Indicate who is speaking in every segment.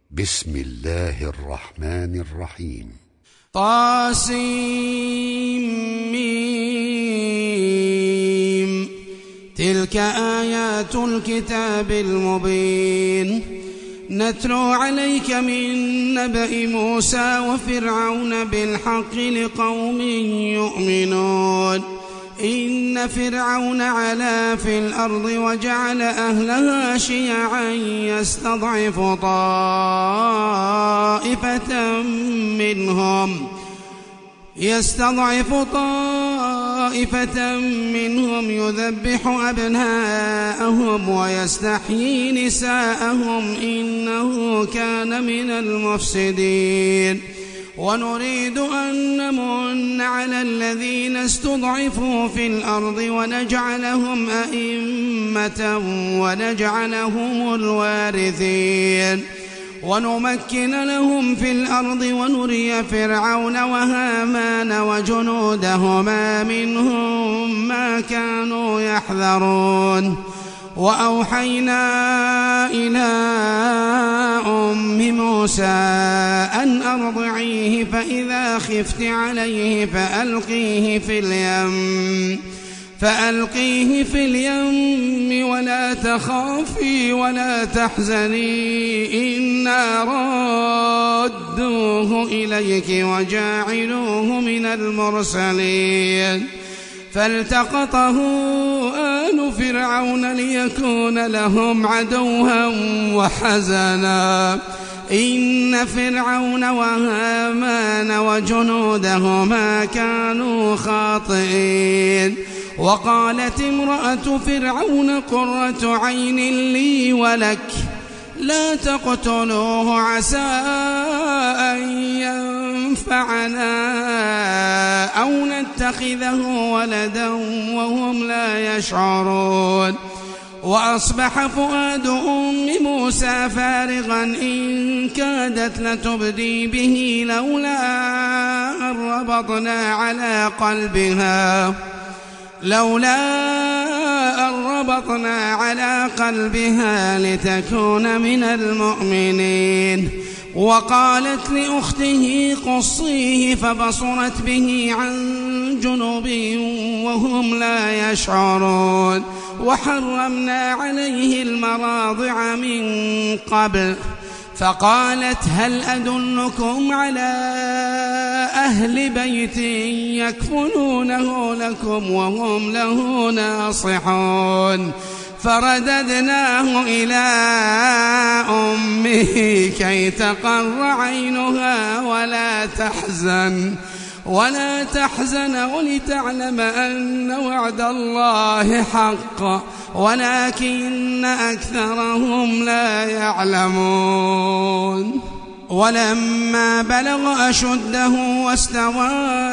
Speaker 1: بسم الله الرحمن الرحيم.
Speaker 2: طاسيم. تلك آيات الكتاب المبين. نتلو عليك من نبأ موسى وفرعون بالحق لقوم يؤمنون. إن فرعون علا في الأرض وجعل أهلها شيعا يستضعف طائفة منهم يذبح أبناءهم ويستحيي نساءهم إنه كان من المفسدين. ونريد أن نمن على الذين استضعفوا في الأرض ونجعلهم أئمة ونجعلهم الوارثين ونمكن لهم في الأرض ونري فرعون وهامان وجنودهما منهم ما كانوا يحذرون. وأوحينا إلى أم موسى أن أرضعيه فإذا خفت عليه فألقيه في اليم ولا تخافي ولا تحزني إنا رادوه إليك وجاعلوه من المرسلين. فالتقطه آل فرعون ليكون لهم عدوا وحزنا إن فرعون وهامان وجنودهما كانوا خاطئين. وقالت امرأة فرعون قرة عين لي ولك لا تقتلوه عسى أن ينفعنا أو نتخذه ولدا وهم لا يشعرون. وأصبح فؤاد أم موسى فارغا إن كادت لتبدي به لولا أن ربطنا على قلبها لتكون من المؤمنين. وقالت لأخته قصيه فبصرت به عن جنب وهم لا يشعرون. وحرمنا عليه المراضع من قبل فقالت هل أدلكم على أهل بيت يكفلونه لكم وهم له ناصحون. فرددناه إلى أمه كي تقر عينها ولا تحزن ولتعلم أن وعد الله حق ولكن أكثرهم لا يعلمون. ولما بلغ أشده واستوى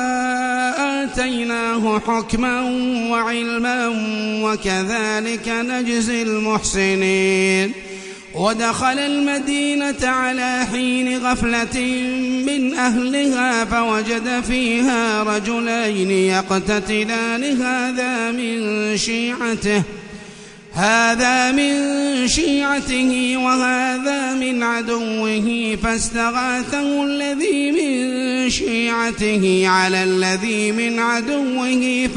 Speaker 2: آتيناه حكما وعلما وكذلك نجزي المحسنين. ودخل المدينة على حين غفلة من أهلها فوجد فيها رجلين يقتتلان هذا من شيعته وهذا من عدوه فاستغاثه الذي من شيعته على الذي من عدوه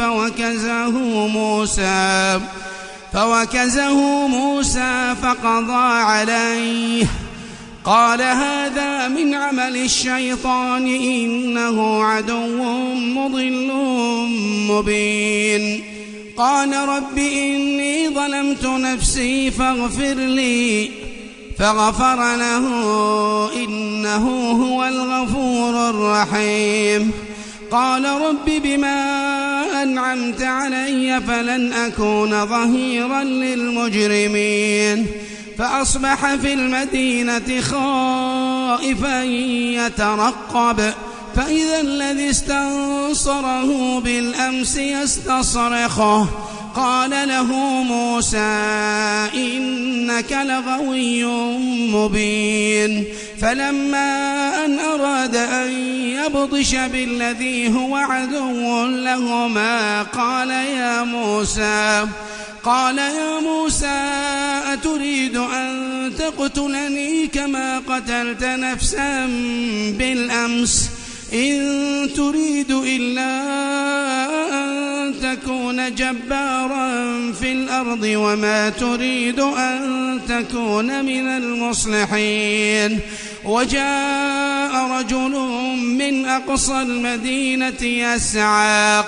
Speaker 2: فوكزه موسى فقضى عليه. قال هذا من عمل الشيطان إنه عدو مضل مبين. قال رب إني ظلمت نفسي فاغفر لي فغفر له إنه هو الغفور الرحيم. قال رب بما أنعمت علي فلن أكون ظهيرا للمجرمين. فأصبح في المدينة خائفا يترقب فإذا الذي استنصره بالأمس يستصرخه. قال له موسى إنك لغوي مبين. فلما أن أراد أن يبطش بالذي هو عدو لهما قال قال يا موسى أتريد أن تقتلني كما قتلت نفسا بالأمس إن تريد إلا أن تكون جبارا في الأرض وما تريد أن تكون من المصلحين وجاء رجل من أقصى المدينة يسعى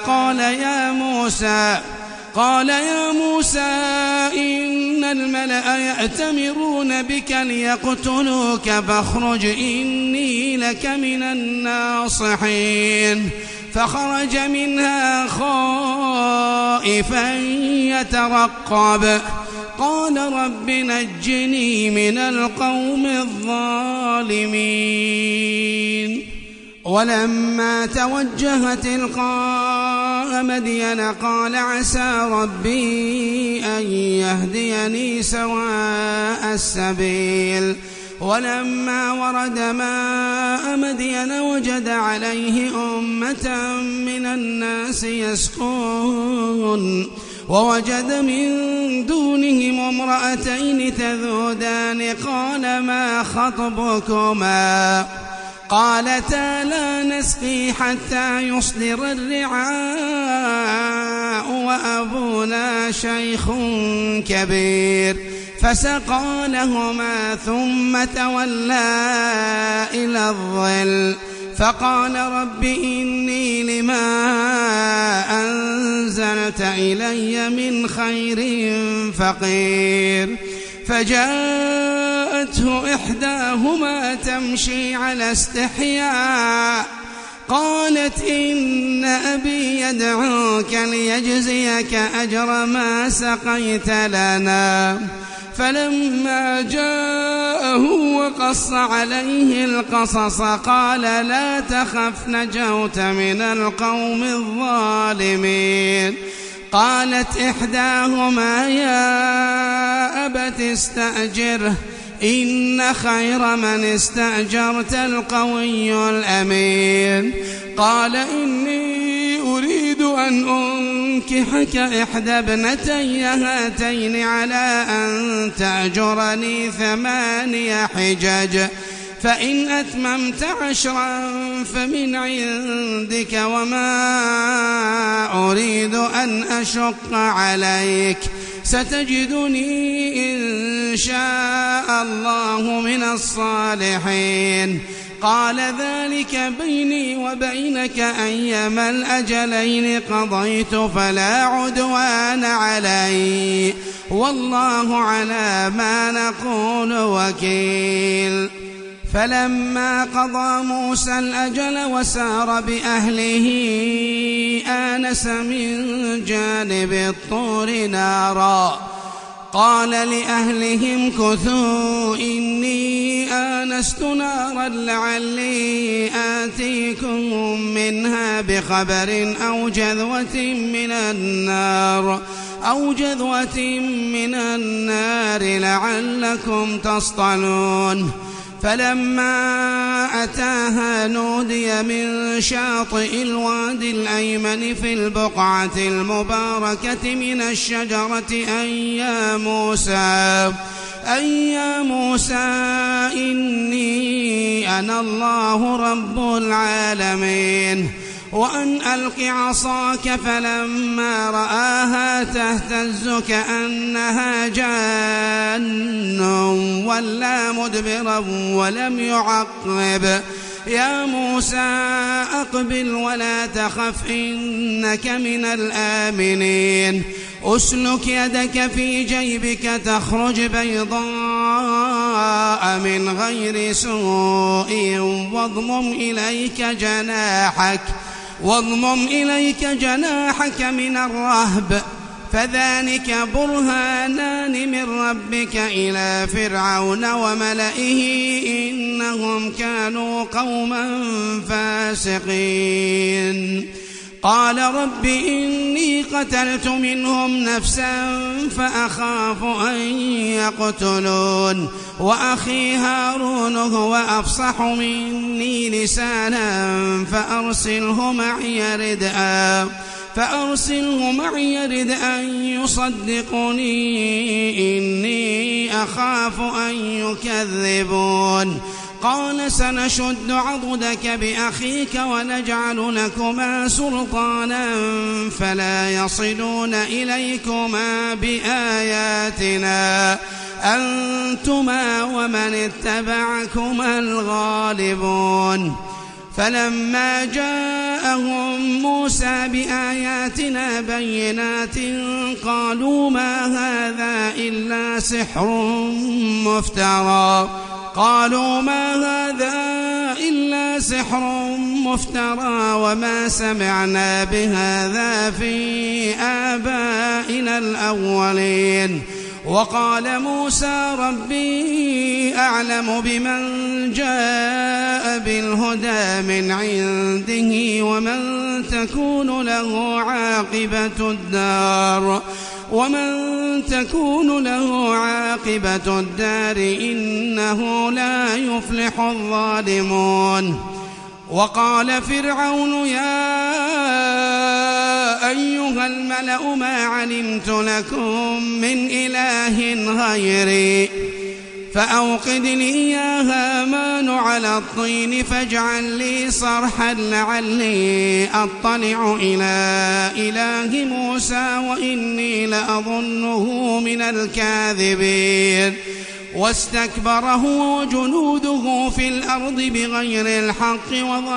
Speaker 2: قال يا موسى إن الملأ يأتمرون بك ليقتلوك فاخرج إني لك من الناصحين فخرج منها خائفا يترقب قال رب نجني من القوم الظالمين ولما توجه تلقاء مدين قال عسى ربي أن يهديني سواء السبيل ولما ورد ماء مدين وجد عليه أمة من الناس يسقون ووجد من دونهم امرأتين تذودان قال ما خطبكما قالتا لا نسقي حتى يصدر الرعاء وأبونا شيخ كبير فسقى لهما ثم تولى إلى الظل فقال رب إني لما أنزلت إلي من خير فقير فجاءته إحداهما تمشي على استحياء قالت إن أبي يدعوك ليجزيك أجر ما سقيت لنا فلما جاءه وقص عليه القصص قال لا تخف نجوت من القوم الظالمين قالت إحداهما يا أبت استأجره إن خير من استأجرت القوي الأمين قال إني أريد أن أنكحك إحدى ابنتي هاتين على أن تأجرني 8 حجج فإن أتممت 10 فمن عندك وما أريد أن أشق عليك ستجدني إن شاء الله من الصالحين قال ذلك بيني وبينك أيما الأجلين قضيت فلا عدوان علي والله على ما نقول وكيل فلما قضى موسى الأجل وسار بأهله آنس من جانب الطور نارا قال لأهلهم كثوا إني آنست نارا لعلي آتيكم منها بخبر أو جذوة من النار لعلكم تصطلون فلما أتاها نودي من شاطئ الوادي الأيمن في البقعة المباركة من الشجرة أن يا موسى إني أنا الله رب العالمين وأن ألق عصاك فلما رآها تهتز كأنها جان ولا مدبرا ولم يعقب يا موسى أقبل ولا تخف إنك من الآمنين أسلك يدك في جيبك تخرج بيضاء من غير سوء واضمم إليك جناحك من الرهب فذلك برهانان من ربك إلى فرعون وملئه إنهم كانوا قوما فاسقين قال رب إني قتلت منهم نفسا فأخاف أن يقتلون وأخي هارون هو أفصح مني لسانا فأرسله معي ردءا فأرسله معي يرد أن يصدقني إني أخاف أن يكذبون. قال سنشد عضدك بأخيك ونجعل لكما سلطانا فلا يصلون إليكما بآياتنا أنتما ومن اتبعكما الغالبون. فلما جاءهم موسى بآياتنا بينات قالوا ما هذا إلا سحر مفترى وما سمعنا بهذا في آبائنا الأولين. وقال موسى ربي أعلم بمن جاء بالهدى من عنده ومن تكون له عاقبة الدار إنه لا يفلح الظالمون. وقال فرعون يا أيها الملأ ما علمت لكم من إله غيري فأوقد لي يا هامان على الطين فاجعل لي صرحا لعلي أطلع إلى إله موسى وإني لأظنه من الكاذبين. واستكبر هو وجنوده في الأرض بغير الحق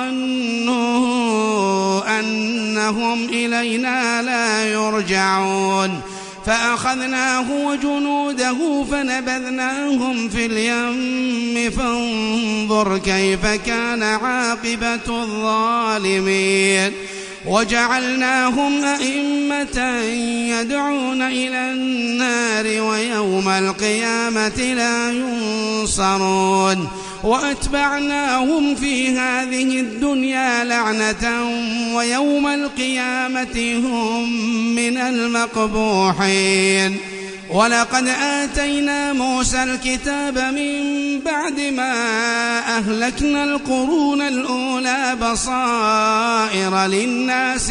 Speaker 2: وظنوا أنهم إلينا لا يرجعون. فأخذناه وجنوده فنبذناهم في اليم فانظر كيف كان عاقبة الظالمين. وجعلناهم أئمة يدعون إلى النار ويوم القيامة لا ينصرون. وأتبعناهم في هذه الدنيا لعنة ويوم القيامة هم من المقبوحين. ولقد آتينا موسى الكتاب من بعد ما أهلكنا القرون الأولى بصائر للناس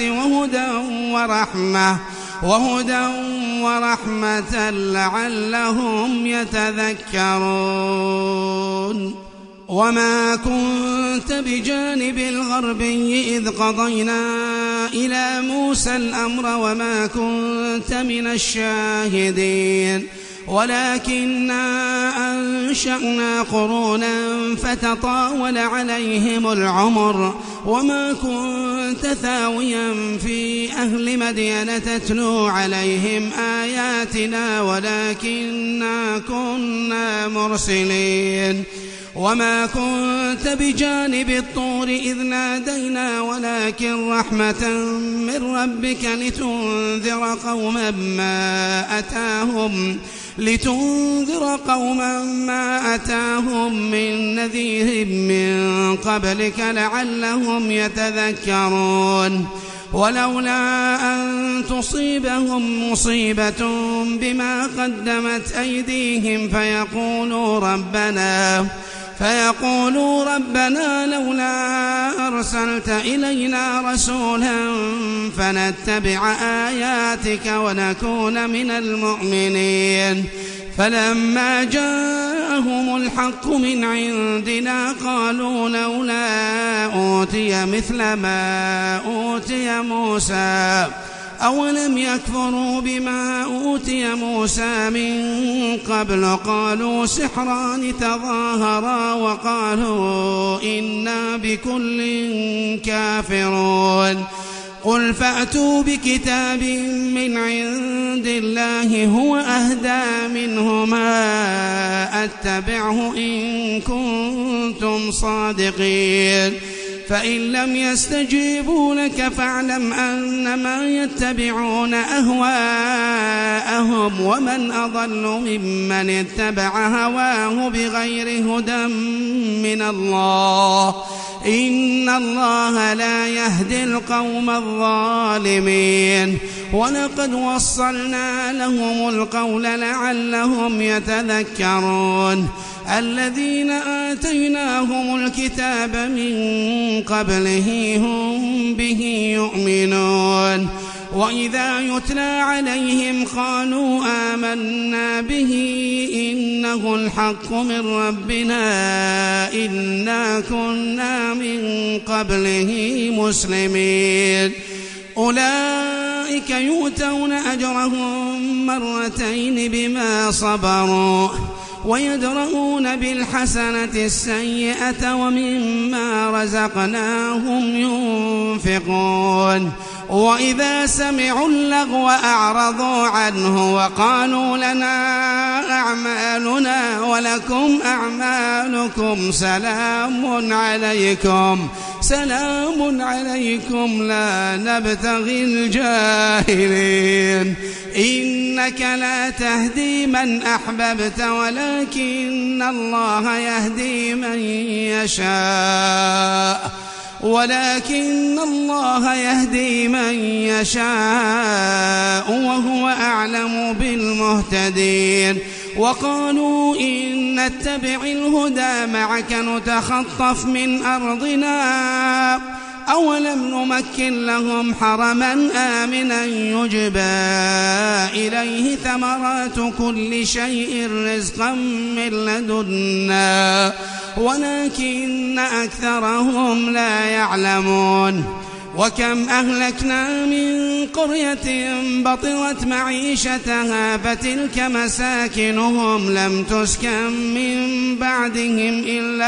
Speaker 2: وهدى ورحمة لعلهم يتذكرون. وما كنت بجانب الغربي إذ قضينا إلى موسى الأمر وما كنت من الشاهدين ولكننا أنشأنا قرونا فتطاول عليهم العمر وما كنت ثاويا في أهل مدين تتلو عليهم آياتنا ولكننا كنا مرسلين. وما كنت بجانب الطور إذ نادينا ولكن رحمة من ربك لتنذر قوما ما أتاهم من نذير من قبلك لعلهم يتذكرون. ولولا أن تصيبهم مصيبة بما قدمت أيديهم فيقولوا ربنا لولا أرسلت إلينا رسولا فنتبع آياتك ونكون من المؤمنين. فلما جاءهم الحق من عندنا قالوا لولا أوتي مثل ما أوتي موسى أولم يكفروا بما أوتي موسى من قبل قالوا سحران تظاهرا وقالوا إنا بكل كافرون. قل فأتوا بكتاب من عند الله هو أهدى منهما أتبعه إن كنتم صادقين. فإن لم يستجيبوا لك فاعلم أنما يتبعون أهواءهم ومن أضل ممن اتبع هواه بغير هدى من الله إن الله لا يهدي القوم الظالمين. ولقد وصلنا لهم القول لعلهم يتذكرون. الذين آتيناهم الكتاب من قبله هم به يؤمنون. وإذا يتلى عليهم قالوا آمنا به إنه الحق من ربنا إنا كنا من قبله مسلمين أولئك يؤتون أجرهم مرتين بما صبروا ويدرؤون بالحسنة السيئة ومما رزقناهم ينفقون وإذا سمعوا اللغو أعرضوا عنه وقالوا لنا أعمالنا ولكم أعمالكم سلام عليكم لا نبتغي الجاهلين إنك لا تهدي من أحببت ولكن الله يهدي من يشاء وهو أعلم بالمهتدين وقالوا إن نتبع الهدى معك نتخطف من أرضنا أولم نمكن لهم حرما آمنا يجبى إليه ثمرات كل شيء رزقا من لدنا ولكن أكثرهم لا يعلمون وكم أهلكنا من قرية بطرت معيشتها فتلك مساكنهم لم تسكن من بعدهم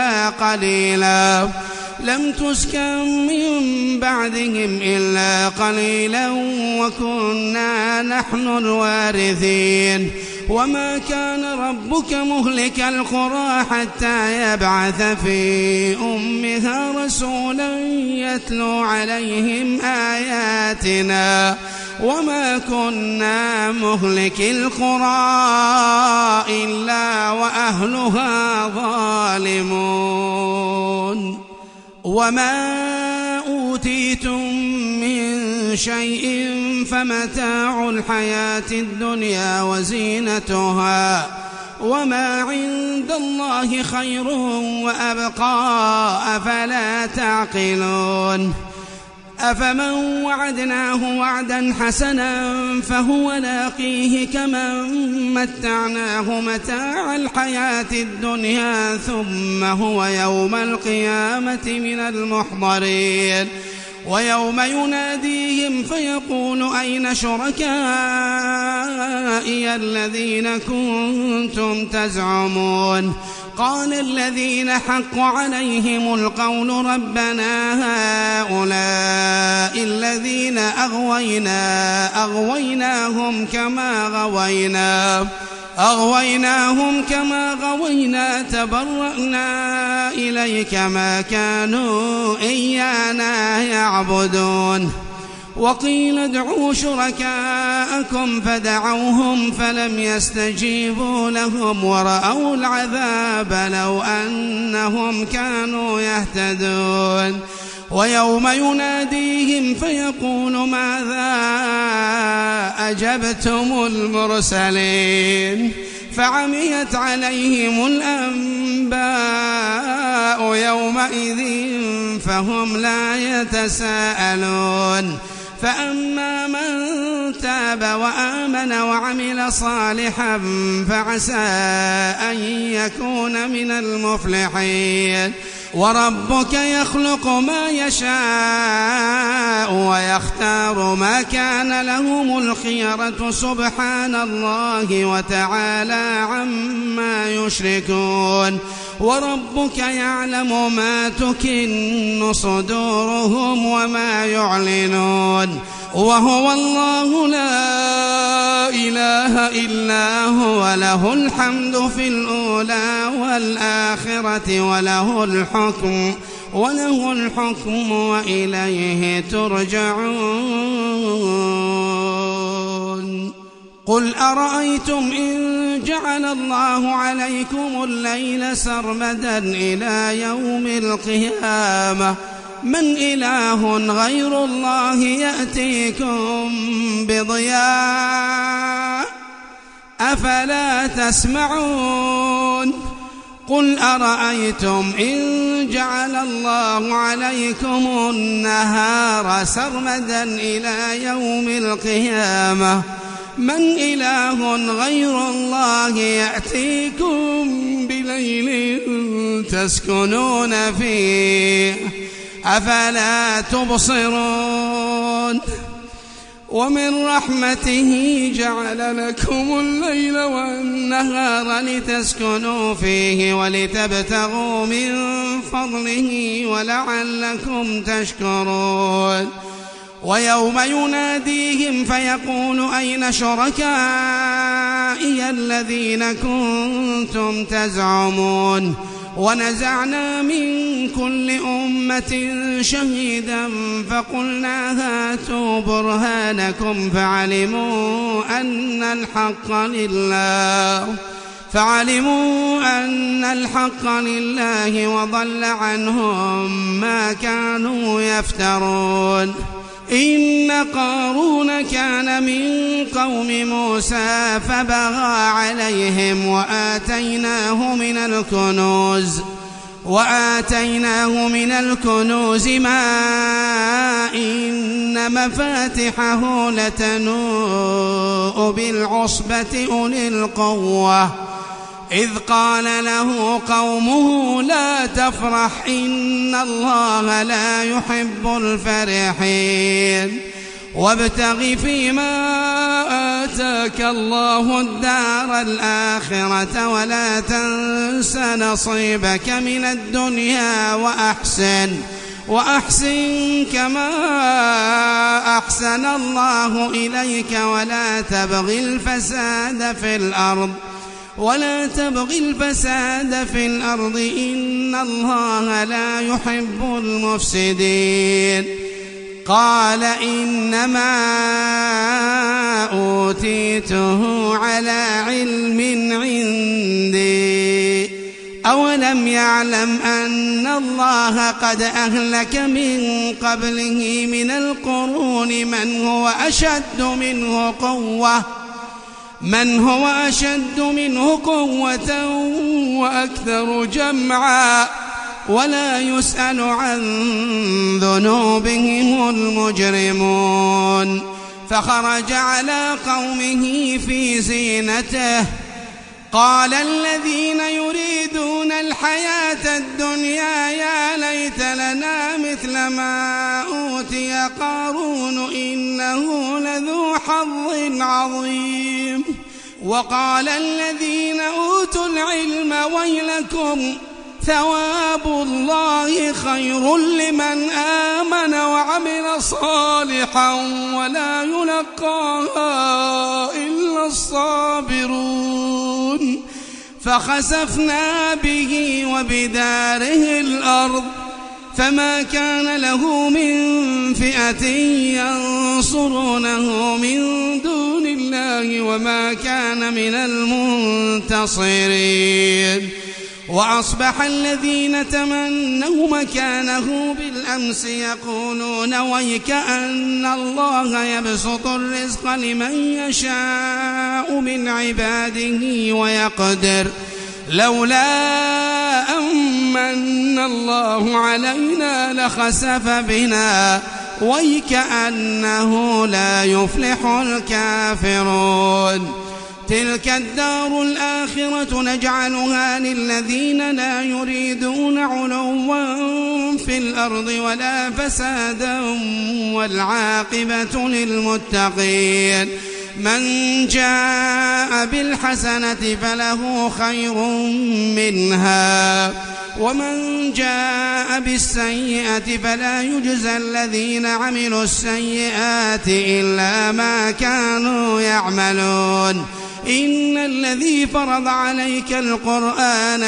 Speaker 2: إلا قليلا وكنا نحن الوارثين وما كان ربك مهلك القرى حتى يبعث في أمها رسولا يتلو عليهم آياتنا وما كنا مهلك القرى إلا وأهلها ظالمون وما أوتيتم من شيء فمتاع الحياة الدنيا وزينتها وما عند الله خير وأبقى أفلا تعقلون أفمن وعدناه وعدا حسنا فهو لاقيه كمن متعناه متاع الحياة الدنيا ثم هو يوم القيامة من المحضرين ويوم يناديهم فيقول أين شركائي الذين كنتم تزعمون قال الذين حق عليهم القول ربنا هؤلاء الذين أغويناهم كما غوينا تبرأنا إليك ما كانوا إيانا يعبدون وقيل ادعوا شركاءكم فدعوهم فلم يستجيبوا لهم ورأوا العذاب لو أنهم كانوا يهتدون ويوم يناديهم فيقول ماذا أجبتم المرسلين فعميت عليهم الأنباء يومئذ فهم لا يتساءلون فأما من تاب وآمن وعمل صالحا فعسى أن يكون من المفلحين وربك يخلق ما يشاء ويختار ما كان لهم الخيرة سبحان الله وتعالى عما يشركون وربك يعلم ما تكن صدورهم وما يعلنون وهو الله لا إله إلا هو له الحمد في الأولى والآخرة وله الحكم وإليه ترجعون قل أرأيتم إن جعل الله عليكم الليل سرمدا إلى يوم القيامة من إله غير الله يأتيكم بضياء أفلا تسمعون قل أرأيتم إن جعل الله عليكم النهار سرمدا إلى يوم القيامة من إله غير الله يأتيكم بليل تسكنون فيه أفلا تبصرون ومن رحمته جعل لكم الليل والنهار لتسكنوا فيه ولتبتغوا من فضله ولعلكم تشكرون ويوم يناديهم فيقول أين شركائي الذين كنتم تزعمون ونزعنا من كل أمة شهيدا فقلنا هاتوا برهانكم فعلموا أن الحق لله وضل عنهم ما كانوا يفترون إن قارون كان من قوم موسى فبغى عليهم وآتيناه من الكنوز ما إن مفاتحه لتنوء بالعصبة أولي القوة إذ قال له قومه لا تفرح إن الله لا يحب الفرحين وابتغ فيما آتاك الله الدار الآخرة ولا تنس نصيبك من الدنيا وأحسن كما أحسن الله إليك ولا تبغ الفساد في الأرض إن الله لا يحب المفسدين قال إنما أوتيته على علم عندي أولم يعلم أن الله قد أهلك من قبله من القرون من هو أشد منه قوة وأكثر جمعا ولا يسأل عن ذنوبهم المجرمون فخرج على قومه في زينته قال الذين يريدون الحياة الدنيا يا ليت لنا مثل ما أوتي قارون إنه لذو حظ عظيم وقال الذين أوتوا العلم ويلكم ثواب الله خير لمن آمن وعمل صالحا ولا يلقاها إلا الصابرون فخسفنا به وبداره الأرض فما كان له من فئة ينصرونه من دون الله وما كان من المنتصرين وأصبح الذين تمنوا مكانه بالأمس يقولون ويك أن الله يبسط الرزق لمن يشاء من عباده ويقدر لولا أمن الله علينا لخسف بنا ويكأنه لا يفلح الكافرون تلك الدار الآخرة نجعلها للذين لا يريدون علوا في الأرض ولا فسادا والعاقبة للمتقين من جاء بالحسنة فله خير منها ومن جاء بالسيئة فلا يجزى الذين عملوا السيئات إلا ما كانوا يعملون إن الذي فرض عليك القرآن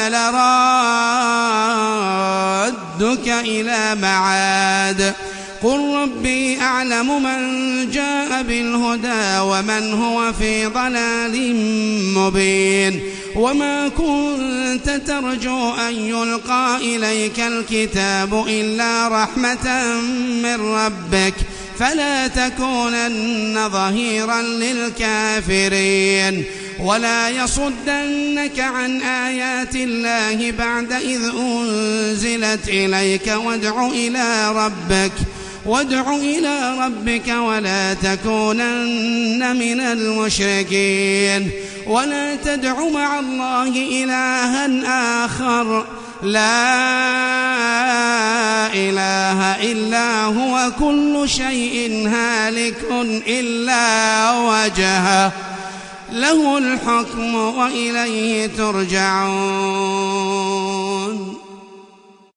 Speaker 2: لرادك إلى معاد قل ربي أعلم من جاء بالهدى ومن هو في ضلال مبين وما كنت ترجو أن يلقى إليك الكتاب إلا رحمة من ربك فلا تكونن ظهيرا للكافرين ولا يصدنك عن آيات الله بعد إذ أنزلت إليك وادع إلى ربك ولا تكونن من المشركين ولا تدع مع الله إلها آخر لا إله إلا هو كل شيء هالك إلا وجهه له الحكم وإليه ترجعون.